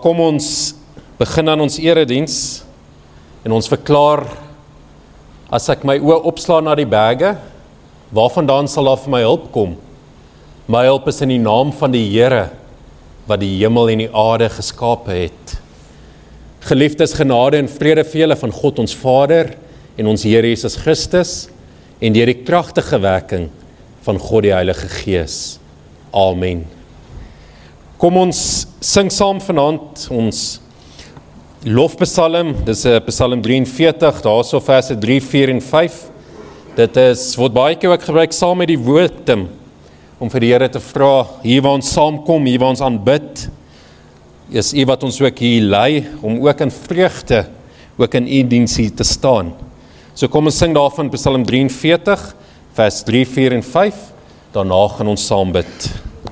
kom ons begin aan ons erediens en ons verklaar, as ek my oë opslaan na die berge, waarvandaan sal daar vir my hulp kom? My hulp is in die naam van die Here, wat die hemel en die aarde geskape het. Geliefdes, genade en vrede vir julle van God ons Vader en ons Here Jesus Christus en deur die kragtige werking van God die Heilige Gees. Amen. Kom ons sing saam vanaand ons lofpsalm, dis Psalm 43, daarso verse 3, 4 en 5. Dit word baie keer ook gebruik saam met die woordtem, om vir die Here te vra, hier waar ons saamkom, hier waar ons aanbid, is U wat ons ook hier lei, om ook in vreugde, ook in U diens hier te staan. So kom ons sing daarvan Psalm 43, vers 3, 4 en 5, daarna gaan ons saam bid.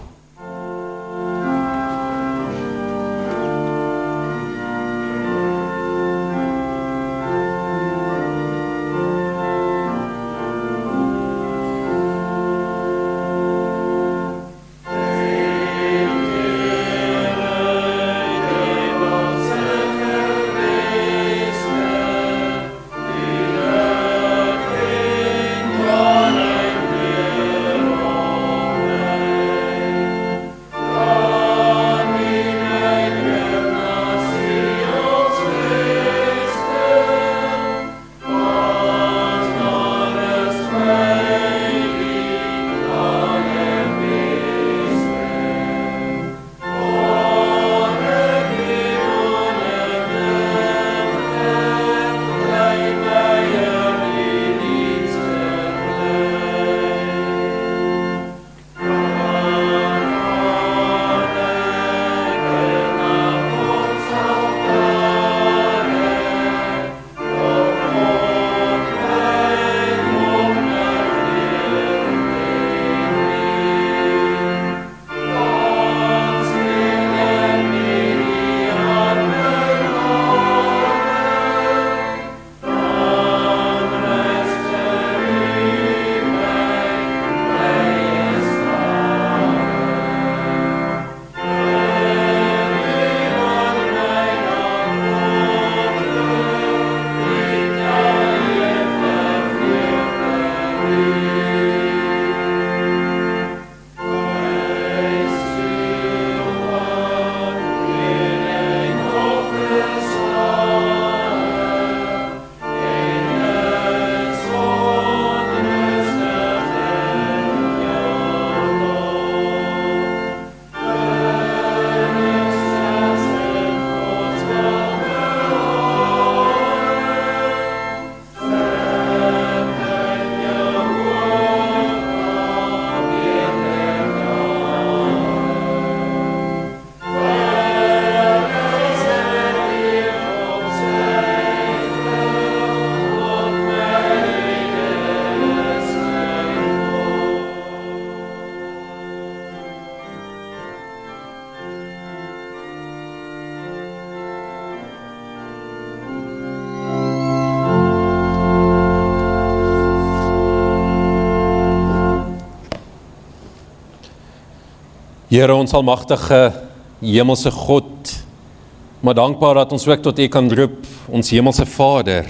Here, ons almagtige hemelse God, maar dankbaar dat ons ook tot U kan roep, ons hemelse Vader.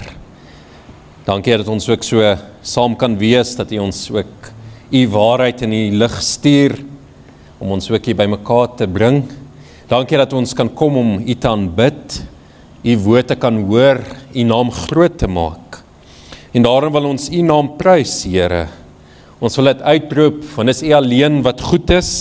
Dankie dat ons ook so saam kan wees, dat U ons ook U waarheid in U lig stuur, om ons ook hier by mekaar te bring. Dankie dat ons kan kom om U te aanbid, U woord te kan hoor, U naam groot te maak. En daarom wil ons U naam prys, Here. Ons wil dit uitroep, want dis U alleen wat goed is,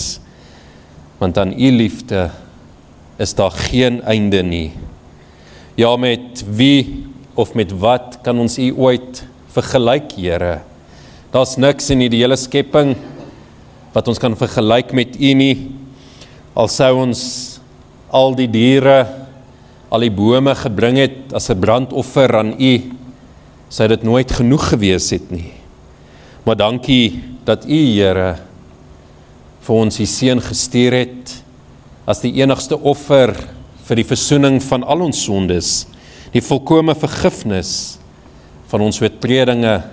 want aan U liefde is daar geen einde nie. Ja, met wie of met wat kan ons U ooit vergelyk, Here? Daar's niks in die hele skepping wat ons kan vergelyk met U nie. Al sou ons al die diere, al die bome gebring het as 'n brandoffer aan U, sou dit nooit genoeg gewees het nie. Maar dankie dat U, Here, vir ons U seun gestuur het, as die enigste offer vir die versoening van al ons sondes, die volkome vergifnis van ons oortredinge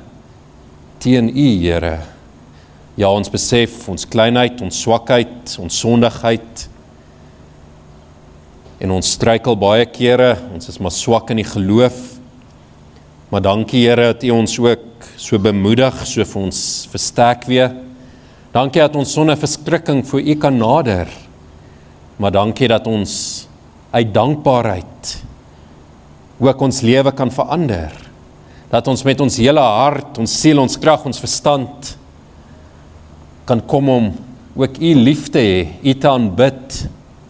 teen U, Here. Ja, ons besef ons kleinheid, ons swakheid, ons sondigheid, En ons struikel baie kere, ons is maar swak in die geloof. Maar dankie Here dat U ons ook so bemoedig, so vir ons versterk weer. Dankie dat ons sonder verskrikking voor U kan nader. Maar dankie dat ons uit dankbaarheid ook ons lewe kan verander. Dat ons met ons hele hart, ons siel, ons krag, ons verstand kan kom om ook U lief te hê, U te aanbid,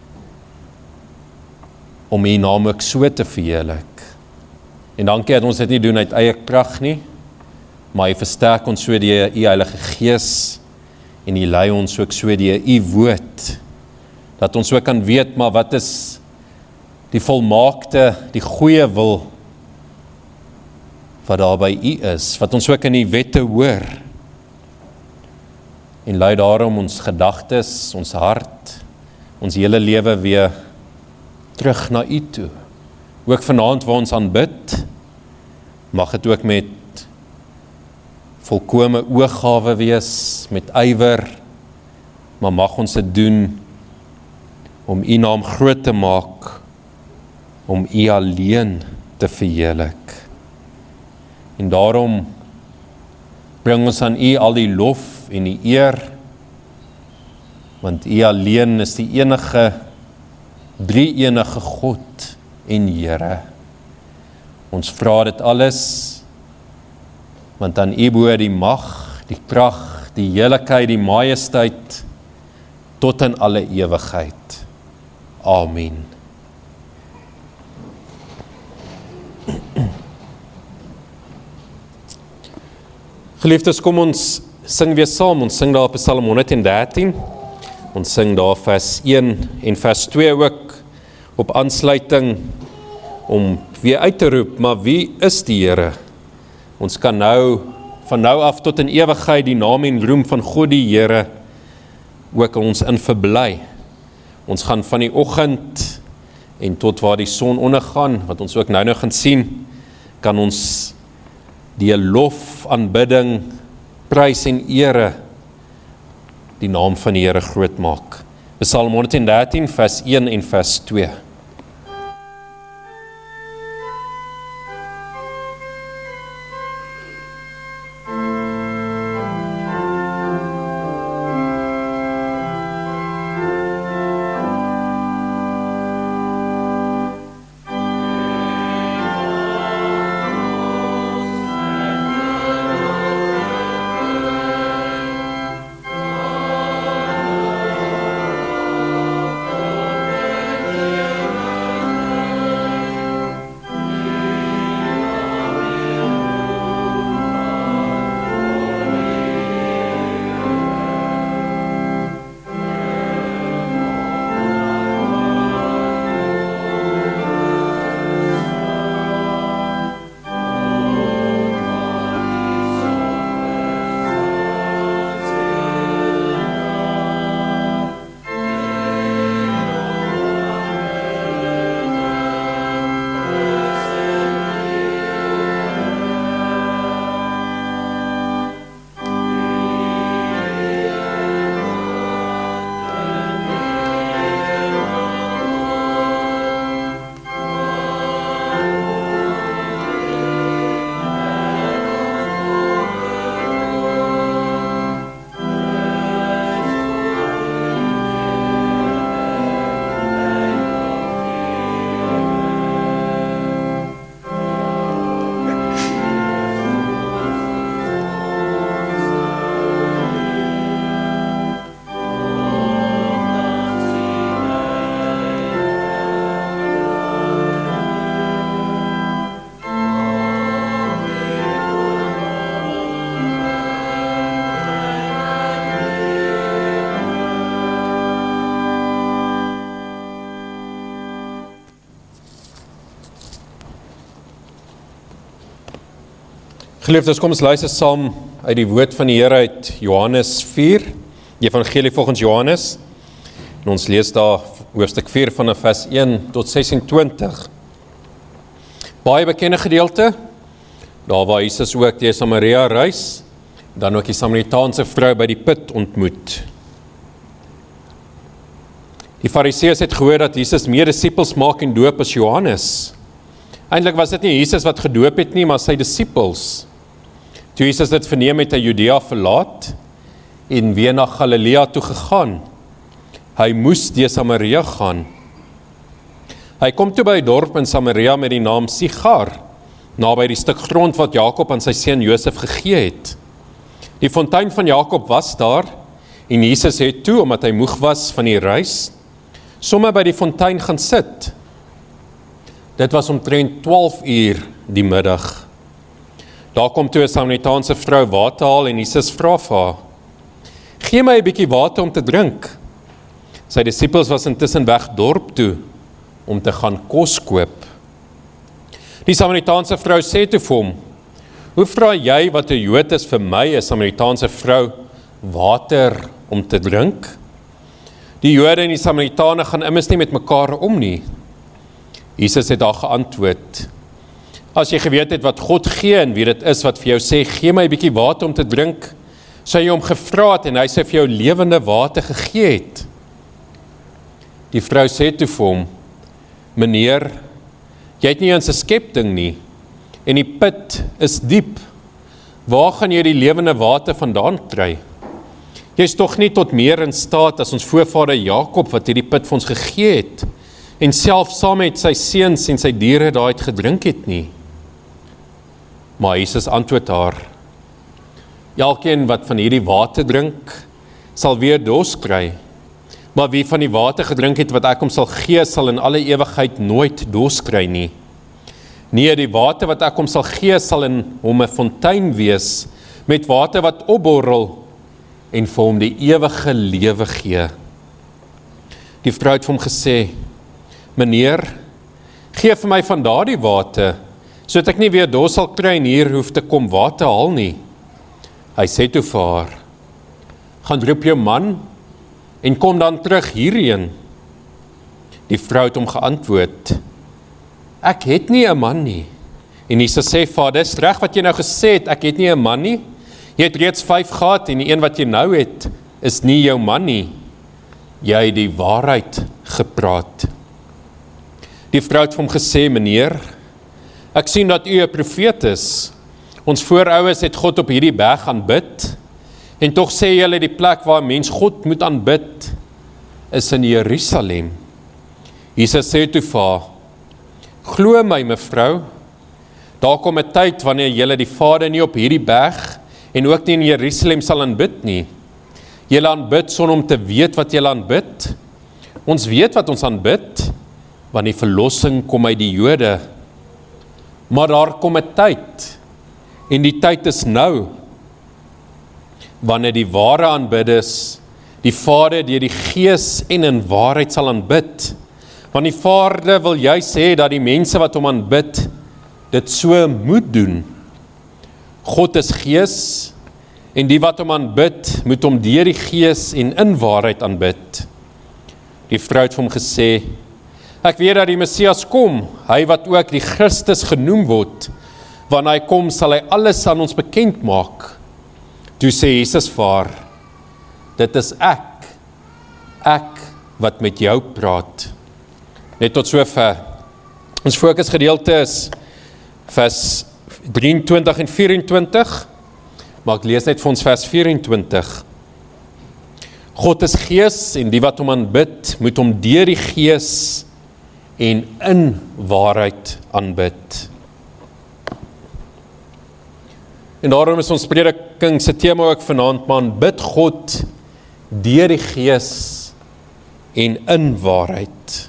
om U naam ook so te verheerlik. En dankie dat ons dit nie doen uit eie krag nie, maar U versterk ons so deur U Heilige Gees, en U lei ons ook so deur U woord, dat ons ook kan weet, maar wat is die volmaakte, die goeie wil, wat daar by U is, wat ons ook in die wette hoor, en lei daarom ons gedagtes, ons hart, ons hele lewe weer terug na U toe. Ook vanaand waar ons aanbid, mag dit ook met volkome oorgawe wees, met ywer, maar mag ons dit doen om U naam groot te maak, om U alleen te verheerlik. En daarom bring ons aan U al die lof en die eer, want U alleen is die enige, drie-enige God en Here. Ons vra dit alles, want aan U behoort die mag, die krag, die heerlikheid, die majesteit, tot in alle ewigheid. Amen. Geliefdes, kom ons sing weer saam, ons sing daar op Psalm 113, ons sing daar vers 1 en vers 2 ook, op aansluiting, om weer uit te roep, maar wie is die Here? Ons kan nou, van nou af tot in ewigheid, die naam en roem van God die Here, ook ons in verbly. Ons gaan van die oggend, en tot waar die son ondergaan, wat ons ook nou gaan sien, kan ons die lof, aanbidding, prys en ere, die naam van die Here groot maak. Psalm 113, vers 1 en vers 2. Geliefdes, kom ons luister saam uit die woord van die Here uit Johannes 4, die Evangelie volgens Johannes. En ons lees daar hoofstuk 4 van vers 1 tot 26. Baie bekende gedeelte, daar waar Jesus ook deur Samaria reis, dan ook die Samaritaanse vrou by die put ontmoet. Die Fariseërs het gehoor dat Jesus meer disippels maak en doop as Johannes. Eintlik was dit nie Jesus wat gedoop het nie, maar sy disippels. Toe Jesus dit verneem het hy Judea verlaat en weer na Galilea toe gegaan. Hy moes deur Samaria gaan. Hy kom toe by 'n dorp in Samaria met die naam Sigar, naby die stuk grond wat Jakob aan sy seun Josef gegee het. Die fontein van Jakob was daar, en Jesus het toe, omdat hy moeg was van die reis, sommer by die fontein gaan sit. Dit was omtrent 12 uur die middag. Daar kom toe 'n Samaritaanse vrou water haal en Jesus vra vir haar, gee my 'n bietjie water om te drink. Sy disippels was intussen weg dorp toe, om te gaan kos koop. Die Samaritaanse vrou sê toe vir hom, hoe vra jy wat 'n Jood is vir my, 'n Samaritaanse vrou, water om te drink? Die Jode en die Samaritane gaan immers nie met mekaar om nie. Jesus het daar geantwoord, as jy geweet het wat God gee en wie dit is wat vir jou sê, gee my 'n bietjie water om te drink, sou jy hom gevra het en hy sou vir jou lewende water gegee het. Die vrou sê toe vir hom, meneer, jy het nie eens 'n skepting nie, en die put is diep. Waar gaan jy die lewende water vandaan kry? Jy is tog nie tot meer in staat as ons voorvader Jakob wat hierdie put vir ons gegee het, en self saam met sy seuns en sy diere daaruit gedrink het nie. Maar Jesus antwoord haar, elkeen wat van hierdie water drink, sal weer dors kry, maar wie van die water gedrink het wat ek hom sal gee, sal in alle ewigheid nooit dors kry nie. Nee, die water wat ek hom sal gee, sal in hom 'n fontein wees, met water wat opborrel, en vir hom die ewige lewe gee. Die vrou het vir hom gesê, meneer, gee vir my van daardie water, sodat ek nie weer dors sal kry en hier hoef te kom water haal nie. Hy sê toe vir haar, gaan roep jou man, en kom dan terug hierheen. Die vrou het hom geantwoord, ek het nie 'n man nie. En Jesus sê, Vader, dis reg wat jy nou gesê het, ek het nie 'n man nie. Jy het reeds 5 gehad en die een wat jy nou het, is nie jou man nie. Jy het die waarheid gepraat. Die vrou het vir hom gesê, meneer, ek sien dat u 'n profeet is. Ons voorouers het God op hierdie berg aanbid, en tog sê julle die plek waar mens God moet aanbid, is in Jerusalem. Jesus sê toe vir haar, glo my mevrou, daar kom 'n tyd wanneer julle die Vader nie op hierdie berg en ook nie in Jerusalem sal aanbid nie. Julle aanbid sonder om te weet wat julle aanbid. Ons weet wat ons aanbid, want die verlossing kom uit die Jode. Maar daar kom 'n tyd, en die tyd is nou, wanneer die ware aanbidders die Vader deur die Gees en in waarheid sal aanbid. Want die Vader wil juis hê dat die mense wat hom aanbid, dit so moet doen. God is Gees, en die wat hom aanbid, moet hom deur die Gees en in waarheid aanbid. Die vrou het vir hom gesê, ek weet dat die Messias kom, hy wat ook die Christus genoem word. Wanneer hy kom, sal hy alles aan ons bekend maak. Toe sê Jesus vir haar, dit is ek wat met jou praat. Net tot sover. Ons fokusgedeelte is vers 23 en 24, maar ek lees net vir ons vers 24. God is Gees, en die wat hom aanbid, moet hom deur die Gees en in waarheid aanbid. En daarom is ons prediking se tema ook vanaand, man, bid God deur die Gees en in waarheid.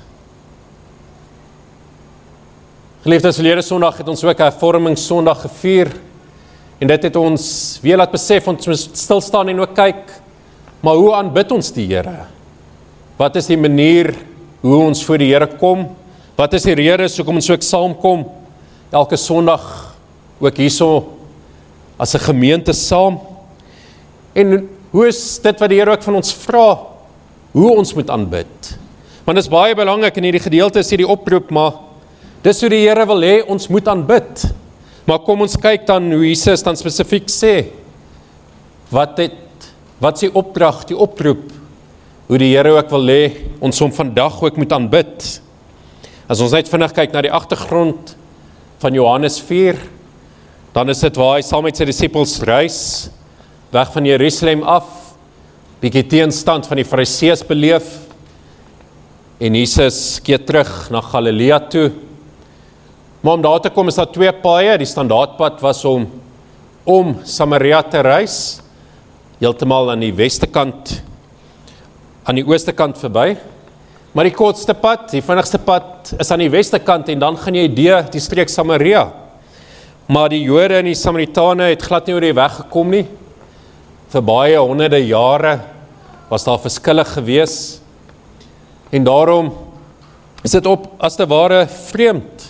Geliefdes, verlede Sondag het ons ook 'n hervormingssondag gevier, en dit het ons weer laat besef, ons moet stil staan en ook kyk, maar hoe aanbid ons die Here? Wat is die manier hoe ons voor die Here kom? Wat is die rede hoekom ons ook saamkom? Elke Sondag ook hierso as 'n gemeente saam. En hoe is dit wat die Here ook van ons vra, hoe ons moet aanbid? Want dit is baie belangrik in hierdie gedeelte, is hierdie oproep, maar dis hoe die Here wil hê ons moet aanbid. Maar kom ons kyk dan hoe Jesus dan spesifiek sê, wat is die opdrag, die oproep, hoe die Here ook wil hê ons hom vandag ook moet aanbid. As ons net vinnig kyk na die agtergrond van Johannes 4, dan is dit waar hy saam met sy disippels reis, weg van Jerusalem af, bietjie teenstand van die Fariseërs beleef, en Jesus keer terug na Galilea toe. Maar om daar te kom is daar twee paaie. Die standaardpad was om Samaria te reis, heeltemal aan die weste kant, aan die ooste kant verby. Maar die kortste pad, die vinnigste pad, is aan die weste kant en dan gaan jy deur die streek Samaria. Maar die Jode en die Samaritane het glad nie oor die weg gekom nie. Vir baie honderde jare was daar verskille gewees. En daarom is dit op as te ware vreemd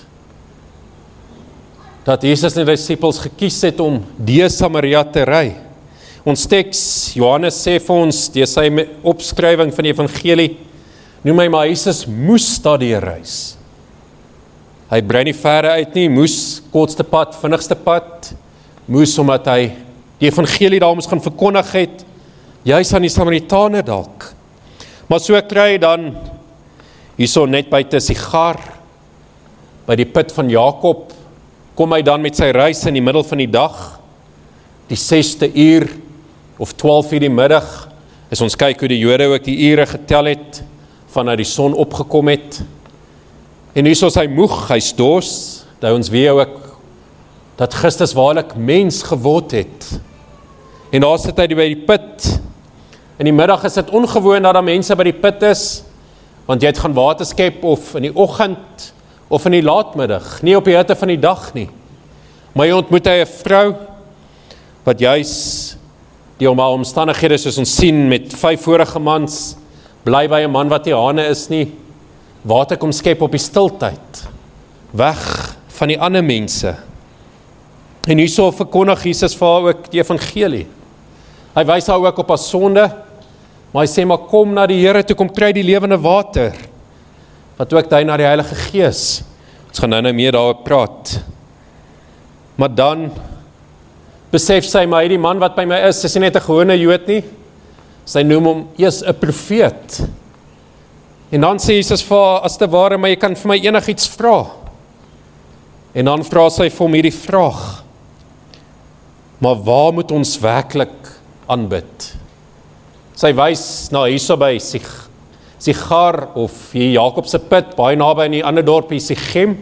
dat Jesus en die disippels gekies het om deur Samaria te ry. Ons teks, Johannes sê vir ons, deur sy opskrywing van die evangelie, noem hy maar Jesus moes daardeur reis. Hy brei nie verder uit nie, moes kortste pad, vinnigste pad, moes omdat hy die evangelie daar moes gaan verkondig het, juis aan die Samaritane dalk. Maar so kry hy dan hierso net buite Sigar, by die put van Jakob, kom hy dan met sy reis in die middel van die dag, die 6de uur, of 12 uur die middag, as ons kyk hoe die Jode ook die ure getel het, vanuit die son opgekom het, en hierso is hy moeg, hy's dors, dat ons weet ook, dat Christus waarlik mens geword het, en daar sit hy by die put, in die middag is dit ongewoon dat daar mense by die put is, want jy het gaan water skep of in die oggend of in die laatmiddag, nie op die hitte van die dag nie. Maar jy ontmoet hy 'n vrou wat juis die omstandighede soos ons sien met 5 vorige mans bly by 'n man wat nie hane is nie, water kom skep op die stiltyd, weg van die ander mense. En hierso verkondig Jesus vir haar ook die evangelie. Hy wys haar ook op haar sonde, maar hy sê maar kom na die Here toe, kom kry die lewende water, wat ook dui na die Heilige Gees. Ons gaan nou meer daaroor praat. Maar dan besef sy, maar hierdie man wat by my is nie net 'n gewone Jood nie, sy noem hom eers 'n profeet. En dan sê Jesus vir haar, as te ware, maar jy kan vir my enigiets vra. En dan vra sy vir hom hierdie vraag, maar waar moet ons werklik aanbid? Sy wys na hierso by Sigar of hier Jakob se put, baie naby in die ander dorpie Sichem.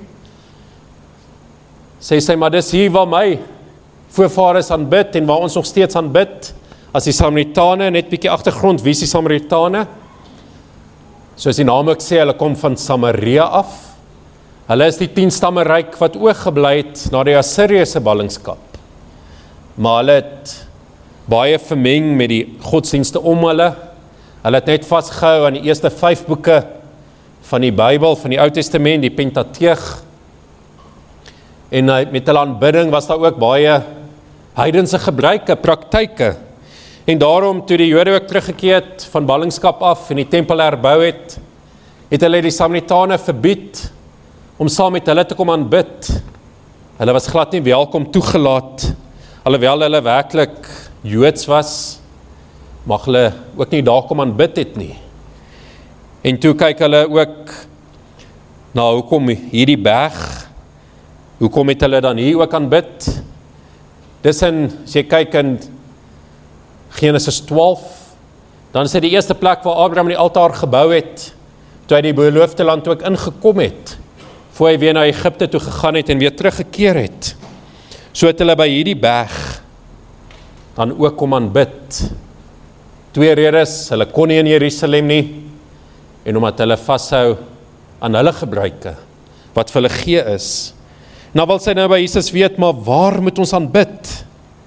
Sy, maar dis hier waar my voorvaders aanbid en waar ons nog steeds aanbid, as die Samaritane, net bietjie agtergrond, wie is die Samaritane? Soos die naam ook sê, hulle kom van Samaria af. Hulle is die 10 stamme ryk wat oorgebly het na die Assiriese ballingskap. Maar hulle het baie vermeng met die godsdienste om hulle. Hulle het net vasgehou aan die eerste 5 boeke van die Bybel, van die Ou Testament, die Pentateeg. En met hulle aanbidding was daar ook baie heidense gebruike, praktyke. En daarom, toe die Jode ook teruggekeer het van ballingskap af en die tempel herbou het hulle die Samaritane verbied om saam met hulle te kom aanbid. Hulle was glad nie welkom toegelaat, alhoewel hulle werklik Joods was, mag hulle ook nie daar kom aanbid het nie. En toe kyk hulle ook na hoekom hierdie berg, hoekom het hulle dan hier ook aanbid? Dis as jy kyk in Genesis 12, dan is dit die eerste plek waar Abraham die altaar gebou het, toe hy die beloofde land ook ingekom het, voor hy weer na Egipte toe gegaan het en weer teruggekeer het. So het hulle by hierdie berg dan ook kom aanbid. 2 redes, hulle kon nie in Jerusalem nie, en omdat hulle vashou aan hulle gebruike, wat vir hulle gee is. Nou wil sy nou by Jesus weet, maar waar moet ons aanbid?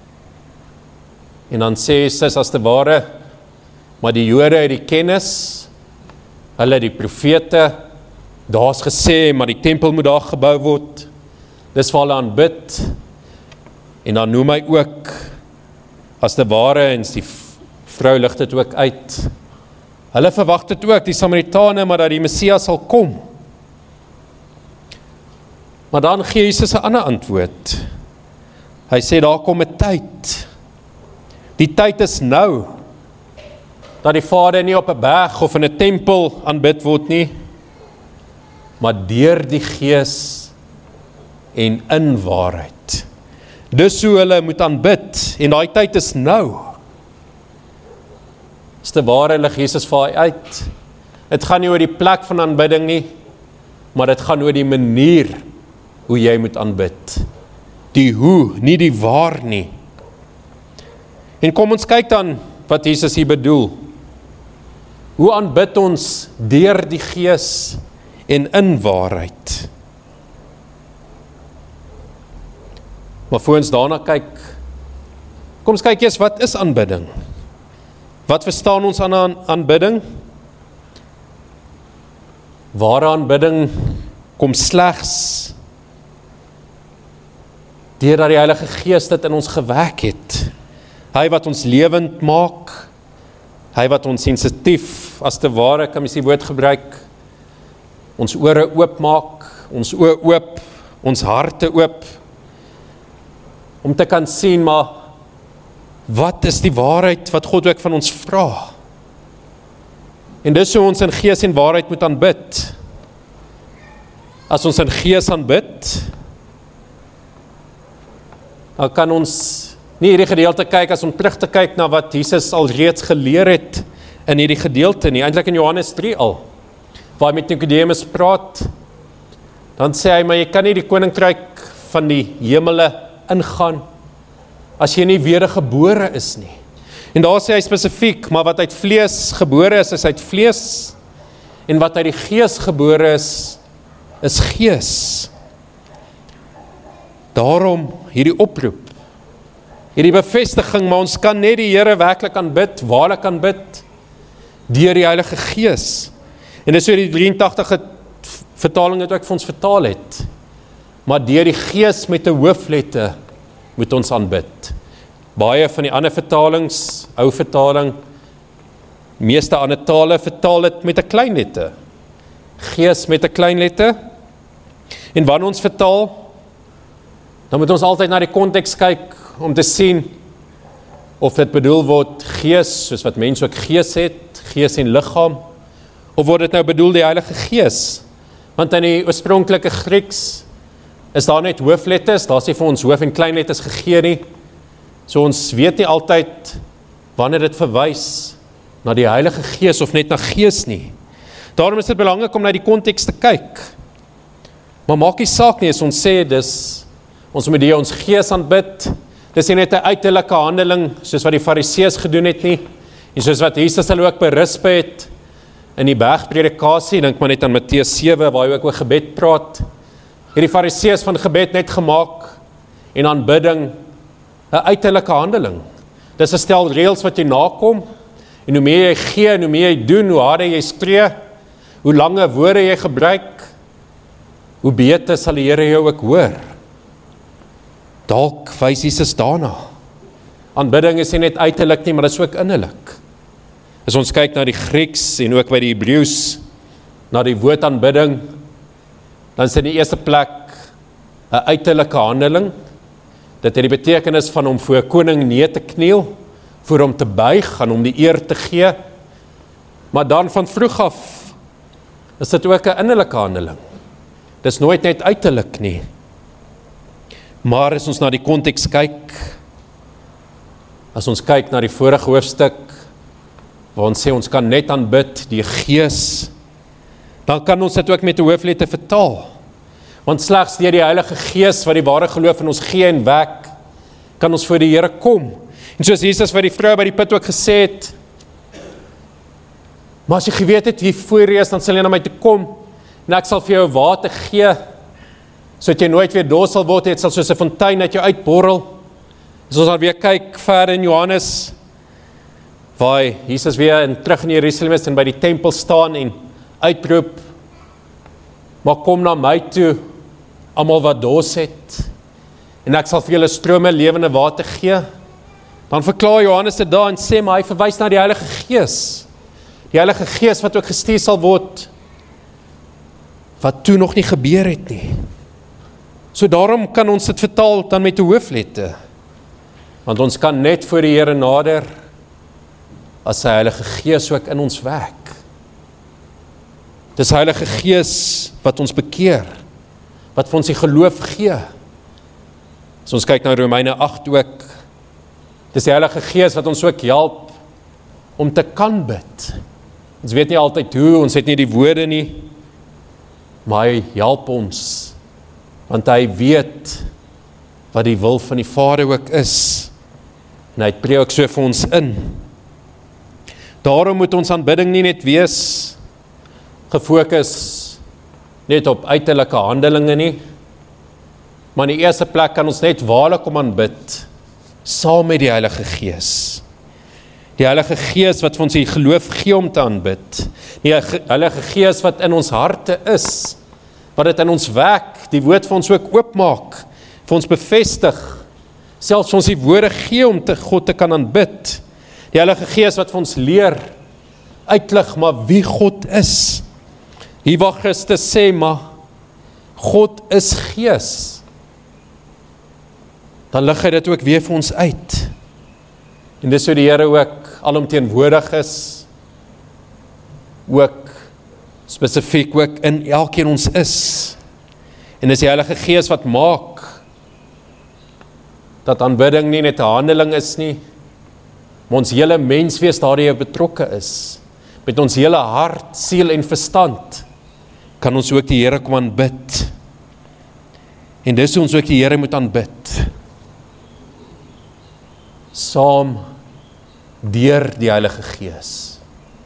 En dan sê Jesus as te ware, maar die Jode het die kennis, hulle die profete, daar's gesê, maar die tempel moet daar gebou word, dis waar hulle aanbid, en dan noem hy ook, as te ware, en die vrou lig dit ook uit, hulle verwag dit ook, die Samaritane, maar dat die Messias sal kom. Maar dan gee Jesus 'n ander antwoord. Hy sê, daar kom 'n tyd. Die tyd is nou. dat die Vader nie op 'n berg of in 'n tempel aanbid word nie, maar deur die Gees en in waarheid. Dis hoe hulle moet aanbid, en daai tyd is nou. Is te ware lig Jesus vir hy uit. Dit gaan nie oor die plek van aanbidding nie, maar dit gaan oor die manier hoe jy moet aanbid. Die hoe, nie die waar nie. En kom ons kyk dan wat Jesus hier bedoel. Hoe aanbid ons deur die Gees en in waarheid? Maar voor ons daarna kyk, kom ons kyk eers, wat is aanbidding? Wat verstaan ons aan aanbidding? Ware aanbidding kom slegs deurdat die Heilige Gees dit in ons gewerk het. Hy wat ons lewend maak, hy wat ons sensitief, as te ware, kan mens die woord gebruik, ons ore oop maak, ons oë oop, ons harte oop, om te kan sien, maar wat is die waarheid wat God ook van ons vra? En dis hoe ons in gees en waarheid moet aanbid. As ons in gees aanbid, dan kan ons nie hierdie gedeelte kyk as om terug te kyk na wat Jesus al reeds geleer het in hierdie gedeelte nie, eintlik in Johannes 3 al, waar hy met Nicodemus praat, dan sê hy, maar jy kan nie die koninkryk van die hemele ingaan, as jy nie wedergebore is nie. En daar sê hy spesifiek, maar wat uit vlees gebore is uit vlees, en wat uit die gees gebore is gees. Daarom hierdie oproep, hierdie bevestiging, maar ons kan net die Here werklik aanbid, waarlik aanbid, deur die Heilige Gees. En dis hoe die 83 vertaling het ook vir ons vertaal het. Maar deur die Gees met 'n hoofletter moet ons aanbid. Baie van die ander vertalings, ou vertaling, meeste ander tale vertaal dit met 'n klein letter. Gees met 'n klein letter. En wanneer ons vertaal, dan moet ons altyd na die konteks kyk om te sien of dit bedoel word gees, soos wat mense ook gees het, gees en liggaam, of word dit nou bedoel die Heilige Gees? Want in die oorspronklike Grieks is daar net hoofletters, daar is nie vir ons hoof- en kleinletters gegee nie. So ons weet nie altyd wanneer dit verwys na die Heilige Gees of net na gees nie. Daarom is dit belangrik om na die konteks te kyk. Maar maak nie saak nie as ons sê dis, ons moet die ons gees aanbid, dis nie net 'n uiterlike handeling soos wat die Fariseërs gedoen het nie, en soos wat Jesus hulle ook berisp het in die bergpredikasie, dink maar net aan Matteus 7 waar hy ook oor gebed praat. Hierdie Fariseërs van gebed net gemaak en aanbidding 'n uiterlike handeling. Dis 'n stel reëls wat jy nakom, en hoe meer jy gee en hoe meer jy doen, hoe harder jy skree, hoe langer woorde jy gebruik, hoe beter sal die Here jou ook hoor. Dalk wys Jesus daarna. Aanbidding is nie net uiterlik nie, maar dit is ook innerlik. As ons kyk na die Grieks en ook by die Hebreëus, na die woord aanbidding, dan is dit in die eerste plek 'n uiterlike handeling. Dit het die betekenis van om voor 'n koning neer te kniel, voor hom te buig, en om die eer te gee. Maar dan van vroeg af is dit ook 'n innerlike handeling. Dit is nooit net uiterlik nie. Maar as ons na die konteks kyk, as ons kyk na die vorige hoofstuk, waar ons sê ons kan net aanbid die Gees, dan kan ons dit ook met 'n hoofletter vertaal. Want slegs deur die Heilige Gees wat die ware geloof in ons gee en werk, kan ons voor die Here kom. En soos Jesus vir die vrou by die put ook gesê het, maar as jy geweet het wie voor jy is, dan sal jy na my toe kom, en ek sal vir jou water gee, sodat jy nooit weer dors sal word, dit sal soos 'n fontein uit jou uitborrel. As ons dan weer kyk verder in Johannes, waar Jesus weer terug in Jerusalem is en by die tempel staan en uitroep, maar kom na my toe, almal wat dors het, en ek sal vir julle strome lewende water gee. Dan verklaar Johannes dit daar en sê, maar hy verwys na die Heilige Gees. Die Heilige Gees wat ook gestuur sal word, wat toe nog nie gebeur het nie. So daarom kan ons dit vertaal dan met 'n hoofletter. Want ons kan net voor die Here nader, as sy Heilige Gees ook in ons werk. Dis Heilige Gees wat ons bekeer, wat vir ons die geloof gee. As ons kyk na Romeine 8 ook, dis die Heilige Gees wat ons ook help om te kan bid. Ons weet nie altyd hoe, ons het nie die woorde nie, maar hy help ons, want hy weet wat die wil van die Vader ook is, en hy tree ook so vir ons in. Daarom moet ons aanbidding nie net wees gefokus net op uiterlike handelinge nie, maar in die eerste plek kan ons net waarlik om aanbid, saam met die Heilige Gees. Die Heilige Gees wat vir ons die geloof gee om te aanbid. Die Heilige Gees wat in ons harte is, wat dit in ons werk, die woord vir ons ook oopmaak, vir ons bevestig, selfs vir ons die woorde gee om God te kan aanbid. Die Heilige Gees wat vir ons leer, uitlig maar wie God is. Hier waar Christus sê, maar God is Gees. Dan lig hy dit ook weer vir ons uit. En dis so die Here ook alomteenwoordig is, ook spesifiek ook in elkeen ons is. En dis die Heilige Gees wat maak dat aanbidding nie net 'n handeling is nie, maar ons hele menswees daardie betrokke is. Met ons hele hart, siel en verstand kan ons ook die Here kom aanbid. En dis hoe ons ook die Here moet aanbid. Saam deur die Heilige Gees.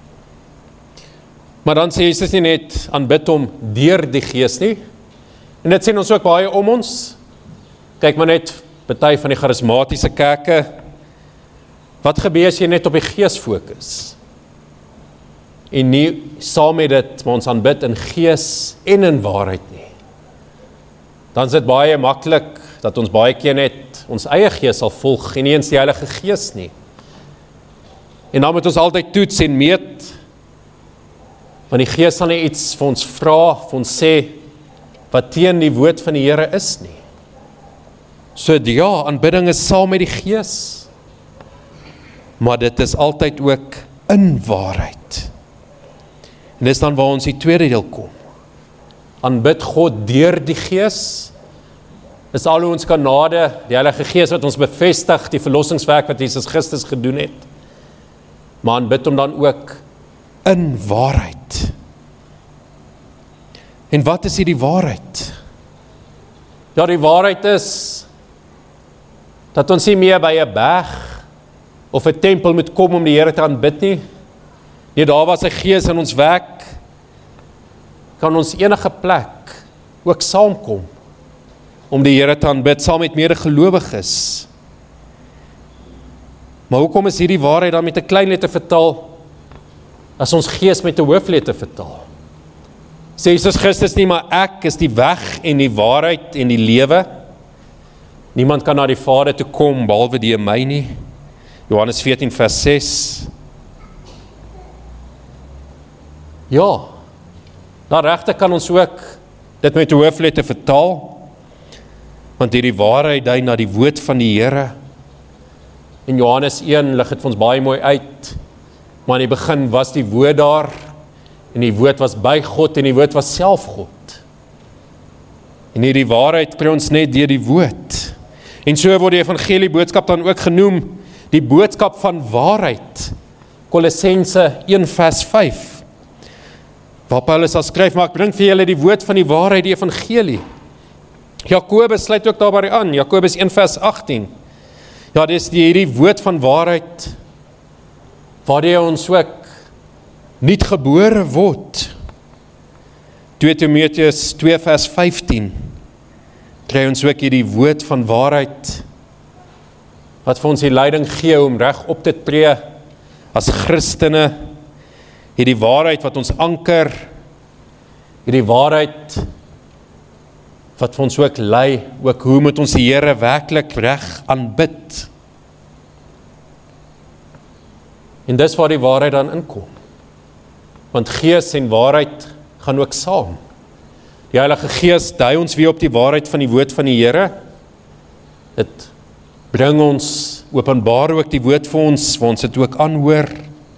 Maar dan sê Jesus nie net aanbid hom deur die Gees nie. En dit sien ons ook baie om ons. Kyk maar net party van die charismatiese kerke. Wat gebeur as jy net op die Gees fokus? En nie saam met dit, maar ons aanbid in Gees en in waarheid nie. Dan is dit baie maklik dat ons baie keer net ons eie gees sal volg en nie eens die Heilige Gees nie. En dan moet ons altyd toets en meet, want die Gees sal nie iets vir ons vra, vir ons sê, wat teen die woord van die Here is nie. So ja, aanbidding is saam met die Gees, maar dit is altyd ook in waarheid. En dis dan waar ons die tweede deel kom. Aanbid God deur die Gees, is al ons genade, die Heilige Gees wat ons bevestig, die verlossingswerk wat Jesus Christus gedoen het, maar aanbid hom dan ook in waarheid. En wat is hier die waarheid? Ja, die waarheid is, dat ons nie meer by 'n berg, of 'n tempel moet kom om die Here te aanbid nie. Nee, daar waar sy Gees in ons werk, kan ons enige plek ook saamkom, om die Here te aanbid, saam met medegelowiges. Maar hoekom is hierdie waarheid dan met 'n klein letter vertaal, as ons Gees met 'n hoofletter vertaal? Sê Jesus Christus nie, maar ek is die weg en die waarheid en die lewe. Niemand kan na die Vader toe kom, behalwe deur my nie. Johannes 14 vers 6. Ja, daar regte kan ons ook dit met 'n hoofletter vertaal, want hierdie waarheid dui na die woord van die Here. In Johannes 1 lig dit vir ons baie mooi uit, maar in die begin was die woord daar, en die woord was by God, en die woord was self God. En hierdie waarheid kry ons net deur die woord. En so word die evangelie boodskap dan ook genoem, die boodskap van waarheid. Kolossense 1 vers 5. Waar Paulus sal skryf, maar ek bring vir julle die woord van die waarheid, die evangelie. Jakobus sluit ook daarbij aan, Jakobus 1 vers 18. Ja, dis hierdie woord van waarheid, waardeur ons ook nuut gebore word. 2 Timoteus 2 vers 15, kry ons ook hierdie woord van waarheid, wat vir ons die leiding gee om reg op te tree as Christene, hierdie waarheid wat ons anker, hierdie waarheid wat vir ons ook lei, ook hoe moet ons die Here werklik reg aanbid. En dis waar die waarheid dan inkom. Want Gees en waarheid gaan ook saam. Die Heilige Gees dui ons weer op die waarheid van die woord van die Here. Dit bring ons, openbaar ook die woord vir ons, waar ons dit ook aanhoor.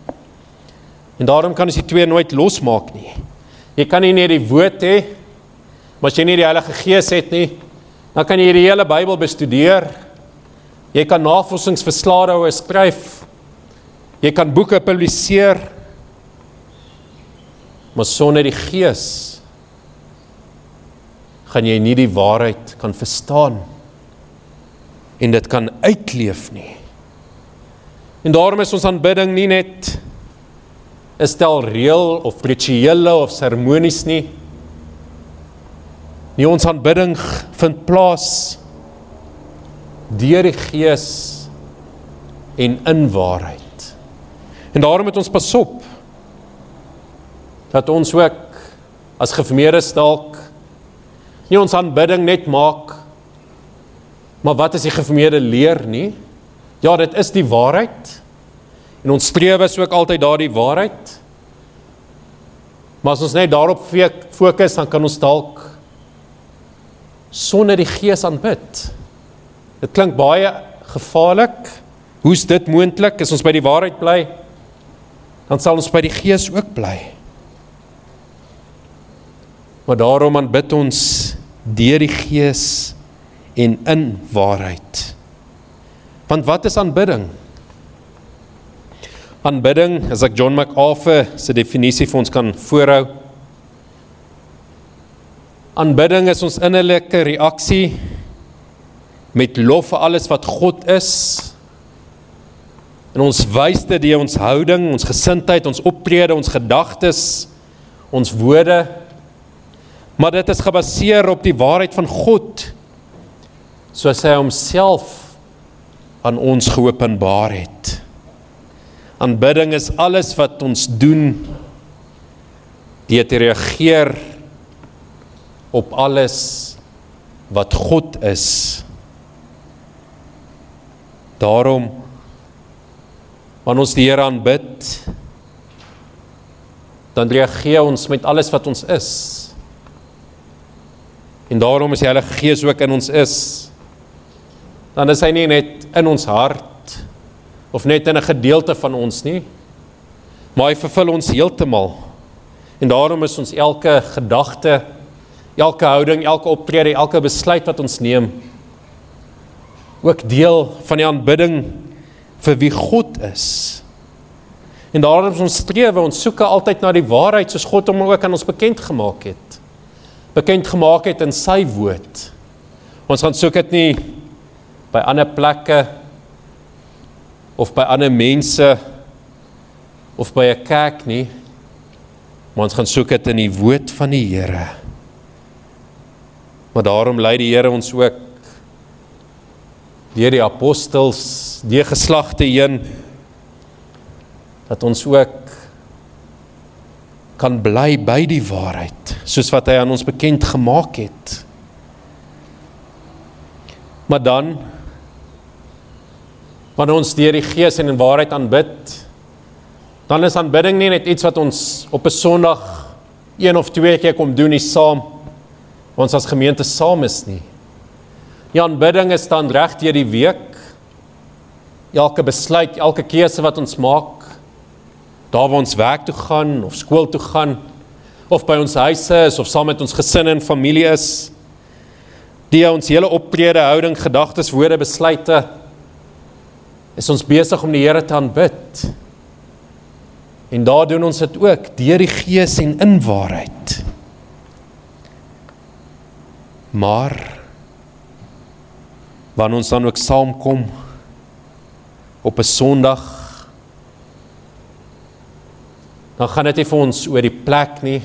En daarom kan ons die twee nooit losmaak nie. Jy kan nie net die woord hê, maar as jy nie die Heilige Gees het nie, dan kan jy die hele Bybel bestudeer, jy kan navorsingsverslae daaroor skryf, jy kan boeke publiseer, maar sonder die Gees gaan jy nie die waarheid kan verstaan en dit kan uitleef nie. En daarom is ons aanbidding nie net 'n stel reël of rituele of seremonies nie. Nie, ons aanbidding vind plaas deur die Gees en in waarheid. En daarom moet ons pas op dat ons ook as geformeerdes dalk nie ons aanbidding net maak, maar wat is die geformeerde leer nie? Ja, dit is die waarheid, en ons streef is ook altyd daar die waarheid, maar as ons net daarop fokus, dan kan ons dalk sonder die Gees aanbid. Dit klink baie gevaarlik. Hoe is dit moontlik? As ons by die waarheid bly, dan sal ons by die Gees ook bly. Maar daarom aanbid ons deur die Gees en in waarheid. Want wat is aanbidding? Aanbidding, as ek John MacArthur se definisie vir ons kan voorhou, aanbidding is ons innerlike reaksie met lof vir alles wat God is, en ons wys dit deur ons houding, ons gesindheid, ons optrede, ons gedagtes, ons woorde, maar dit is gebaseer op die waarheid van God, soos hy homself aan ons geopenbaar het. Aanbidding is alles wat ons doen, deur te reageer op alles wat God is. Daarom, wanneer ons die Here aanbid, dan reageer ons met alles wat ons is. En daarom as die Heilige Gees ook in ons is, dan is hy nie net in ons hart, of net in 'n gedeelte van ons nie, maar hy vervul ons heeltemal. En daarom is ons elke gedagte, elke houding, elke optrede, elke besluit wat ons neem, ook deel van die aanbidding vir wie God is. En daarom is ons strewe, ons soeke altyd na die waarheid, soos God hom ook aan ons bekend gemaak het. Bekend gemaak het in sy woord. Ons gaan soek dit nie by ander plekke, of by ander mense, of by 'n kerk nie, maar ons gaan soek dit in die woord van die Here. Maar daarom lei die Here ons ook deur die apostels, deur geslagte heen, dat ons ook kan bly by die waarheid, soos wat hy aan ons bekend gemaak het. Maar dan, wanneer ons deur die Gees en in waarheid aanbid, dan is aanbidding nie net iets wat ons op 'n Sondag 1 of 2 keer kom doen nie saam, ons as gemeente saam is nie. Die aanbidding is dan reg deur die week, elke besluit, elke keuse wat ons maak, daar waar ons werk toe gaan, of skool toe gaan, of by ons huise is, of saam met ons gesin en familie is, die ons hele optrede, houding, gedagtes, woorde, besluite, is ons besig om die Here te aanbid. En daar doen ons dit ook, deur die Gees en in waarheid. Maar, wanneer ons dan ook saamkom, op 'n Sondag, dan gaan dit nie vir ons oor die plek nie,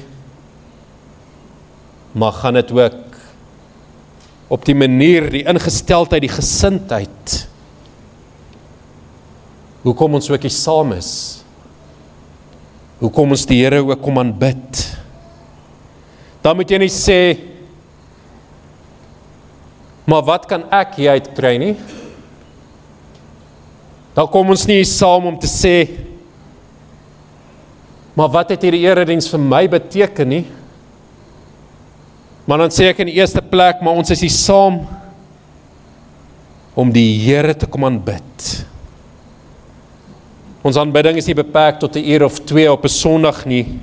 maar gaan dit ook op die manier, die ingesteldheid, die gesindheid, hoekom ons ook hier saam is, hoekom ons die Here ook kom aanbid. Dan moet jy nie sê, maar wat kan ek hier uitkry nie? Dan kom ons nie hier saam om te sê, maar wat het hierdie erediens vir my beteken nie? Maar dan sê ek in die eerste plek, maar ons is hier saam om die Here te kom aanbid. Ons aanbidding is nie beperk tot 'n uur of 2 op 'n Sondag nie.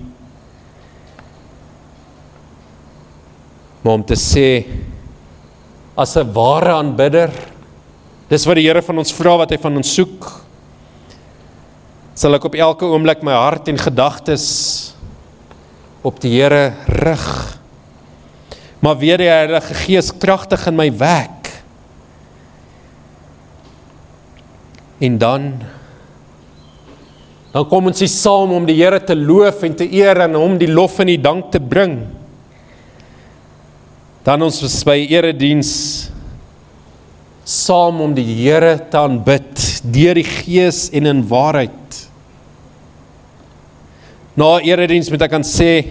Maar om te sê, as 'n ware aanbidder, dis wat die Here van ons vra, wat hy van ons soek, sal ek op elke oomblik my hart en gedagtes op die Here rig. Maar weer die Heilige Gees kragtig in my werk. En dan kom ons hier saam om die Here te loof en te eer en hom die lof en die dank te bring. Dan ons is by erediens saam om die Here te aanbid, deur die Gees en in waarheid. Na erediens moet ek kan sê,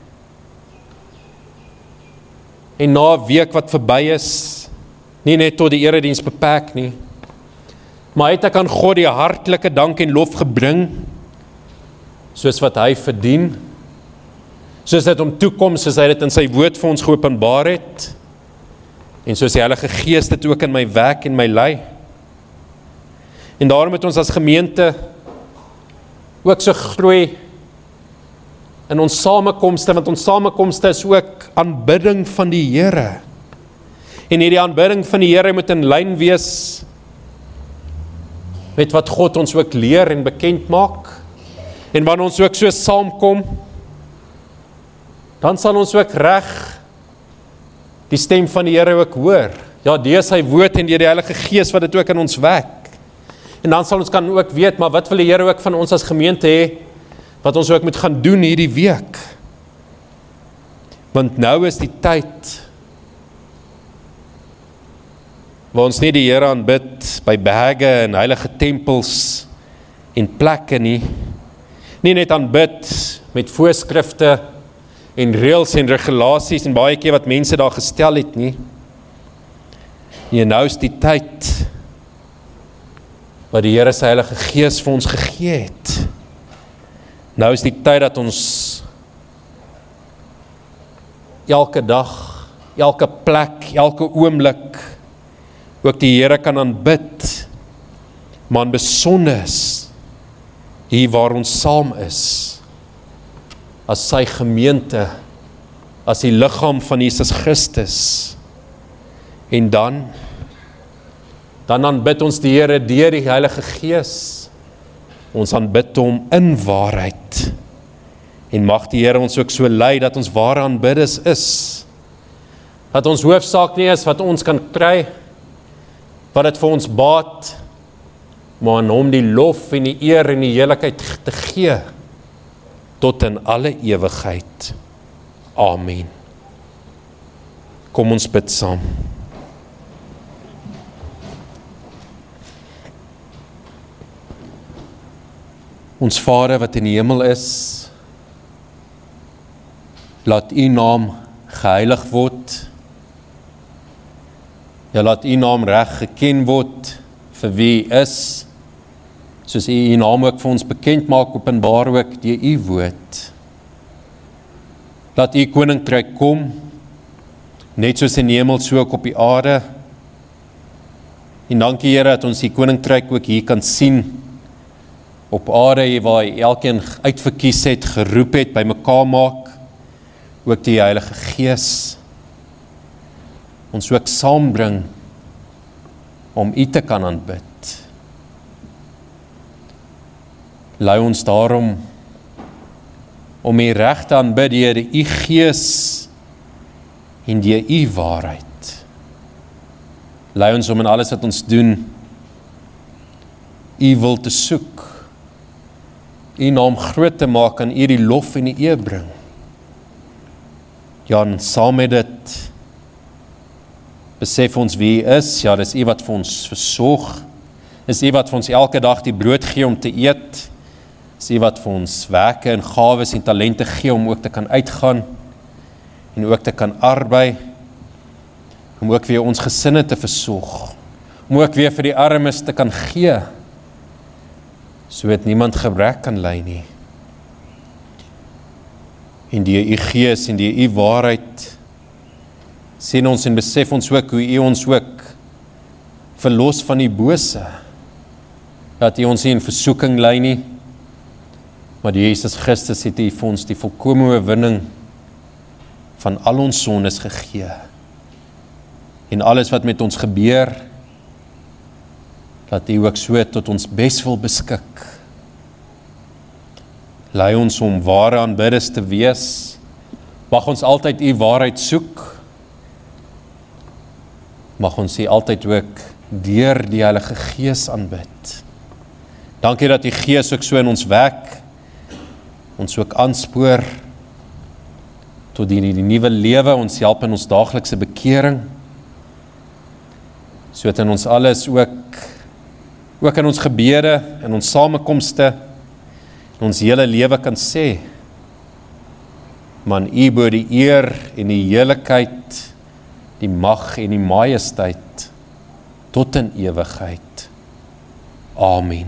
en na 'n week wat verby is, nie net tot die erediens beperk nie, maar het ek aan God die hartlike dank en lof gebring, soos wat hy verdien, soos dit om toekom, soos hy dit in sy woord vir ons geopenbaar het, en soos die Heilige Gees dit ook in my werk en my lei. En daarom het ons as gemeente ook so groei in ons samekomste, want ons samekomste is ook aanbidding van die Here. En hierdie aanbidding van die Here moet in lyn wees met wat God ons ook leer en bekend maak. En wanneer ons ook so saamkom, dan sal ons ook reg die stem van die Here ook hoor. Ja, deur sy woord en deur die Heilige Gees wat dit ook in ons werk. En dan sal ons kan ook weet, maar wat wil die Here ook van ons as gemeente hê, wat ons ook moet gaan doen hierdie week. Want nou is die tyd waar ons nie die Here aanbid by berge en heilige tempels en plekke nie. Nie net aanbid met voorskrifte en reëls en regulasies en baie keer wat mense daar gestel het nie. En nou is die tyd wat die Here sy Heilige Gees vir ons gegee het. Nou is die tyd dat ons elke dag, elke plek, elke oomblik ook die Here kan aanbid, maar in besonder hier waar ons saam is, as sy gemeente, as die liggaam van Jesus Christus. En dan aanbid ons die Here deur die Heilige Gees. Ons aanbid hom in waarheid. En mag die Here ons ook so lei dat ons ware aanbidders is. Dat ons hoofsaak nie is wat ons kan kry, wat dit vir ons baat, maar aan hom die lof en die eer en die heerlikheid te gee, tot in alle ewigheid. Amen. Kom ons bid saam. Ons Vader wat in die hemel is, laat u naam geheilig word. Ja, laat u naam reg geken word vir wie u is, soos u naam ook vir ons bekend maak, openbaar ook deur u woord. Laat u koninkryk kom, net soos in die hemel, so ook op die aarde. En dankie Here dat ons die koninkryk ook hier kan sien, op aarde waar hy elkeen uitverkies het, geroep het, by mekaar maak, ook die Heilige Gees, ons ook saambring, om u te kan aanbid. Lei ons daarom, om u reg te aanbid deur u Gees, en deur u waarheid. Lei ons om in alles wat ons doen, u wil te soek, u naam groot te maak, en u die lof en die eer bring. Ja, en saam met dit, besef ons wie u is. Ja, dis u wat vir ons versorg. Dis u wat vir ons elke dag die brood gee om te eet. Dis u wat vir ons werke en gawes en talente gee om ook te kan uitgaan, en ook te kan arbei, om ook weer ons gesinne te versorg, om ook weer vir die armes te kan gee, sodat niemand gebrek kan ly nie. En deur u Gees en deur u waarheid sien ons en besef ons ook hoe u ons ook verlos van die bose, dat U ons nie in versoeking lei nie, maar die Jesus Christus het U vir ons die volkome oorwinning van al ons sondes gegee. En alles wat met ons gebeur, dat U ook so tot ons bes wil beskik. Lei ons om ware aanbidders te wees. Mag ons altyd U waarheid soek. Mag ons U altyd ook deur die Heilige Gees aanbid. Dankie dat U Gees ook so in ons werk, ons ook aanspoor tot die nuwe lewe, ons help in ons daaglikse bekering, sodat in ons alles ook in ons gebede, in ons samekomste, in ons hele lewe kan sê, man, U bo die eer en die heerlikheid, die mag en die majesteit, tot in ewigheid. Amen.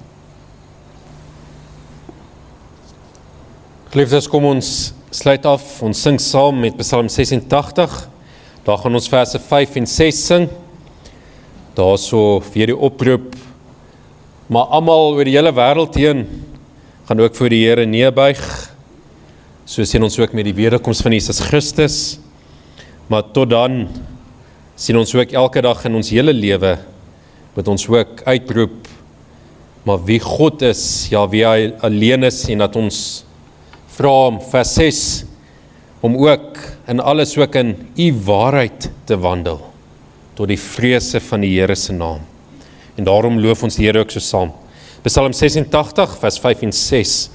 Geliefdes, kom ons sluit af, ons sing saam met Psalm 86, daar gaan ons verse 5 en 6 sing, daar so weer die oproep, maar almal oor die hele wêreld heen, gaan ook voor die Here neerbuig, so sien ons ook met die wederkoms van Jesus Christus, maar tot dan, sien ons ook elke dag in ons hele lewe, moet ons ook uitroep, maar wie God is, ja wie hy alleen is, en dat ons vra om vers 6, om ook in alles ook in U waarheid te wandel, tot die vrese van die Here se naam. En daarom loof ons die Here ook so saam. Psalm 86, vers 5 en 6.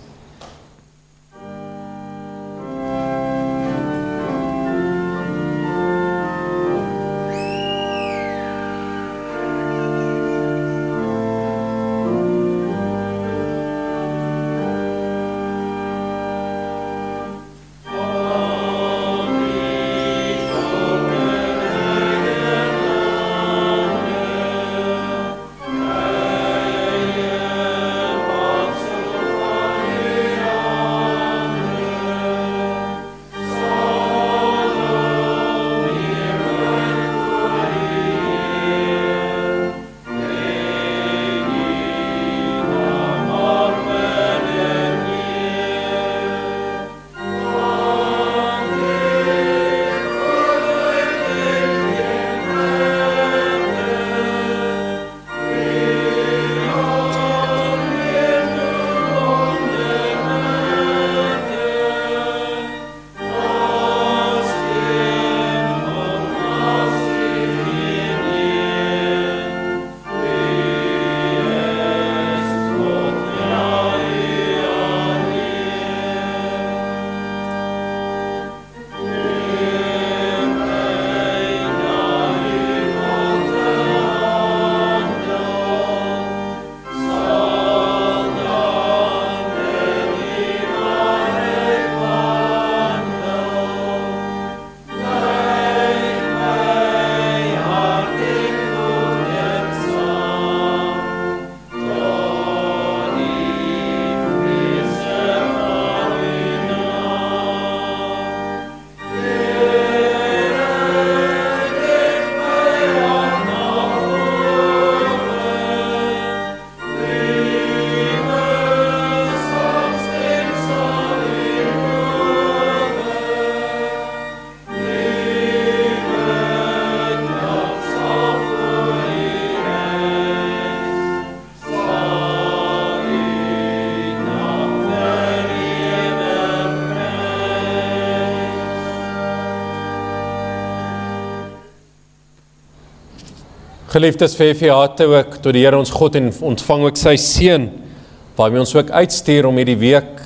Geliefdes, vir u harte ook, tot die Here ons God en ontvang ook sy seën, waarmee ons ook uitstuur om hierdie week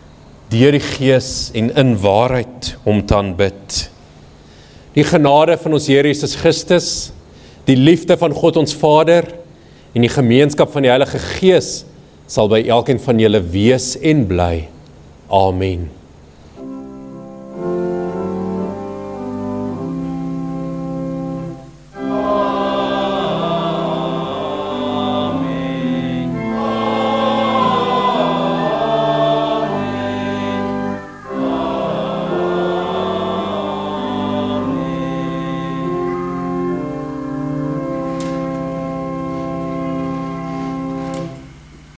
deur die Gees en in waarheid om te aanbid. Die genade van ons Here Jesus Christus, die liefde van God ons Vader en die gemeenskap van die Heilige Gees sal by elkeen van julle wees en bly. Amen.